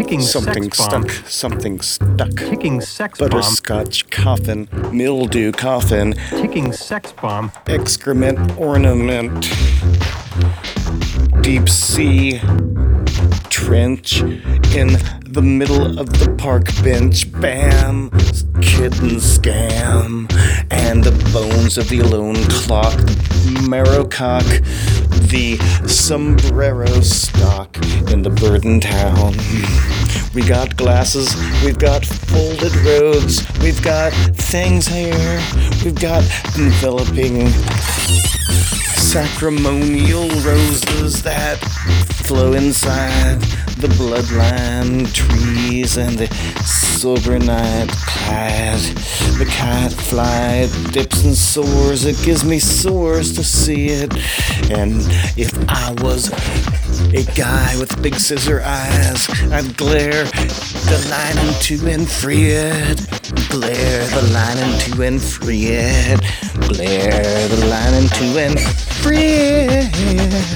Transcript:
Ticking Something sex bomb. stuck, something stuck. Ticking sex bomb. Butterscotch coffin, mildew coffin, Ticking sex bomb. excrement ornament, deep sea trench in the middle of the park bench. Bam, kitten scam, and the bones of the alone clock, marrow cock, the sombrero stock in the burden town. We got glasses, we've got folded roads, we've got things here, we've got enveloping sacramental roses that flow inside the bloodline trees, and the silver night clad. The cat fly dips and soars, it gives me sores to see it. And if I was a guy with big scissor eyes, I'd glare the line into and free it. Glare the line into and free it. Glare the line into and free it.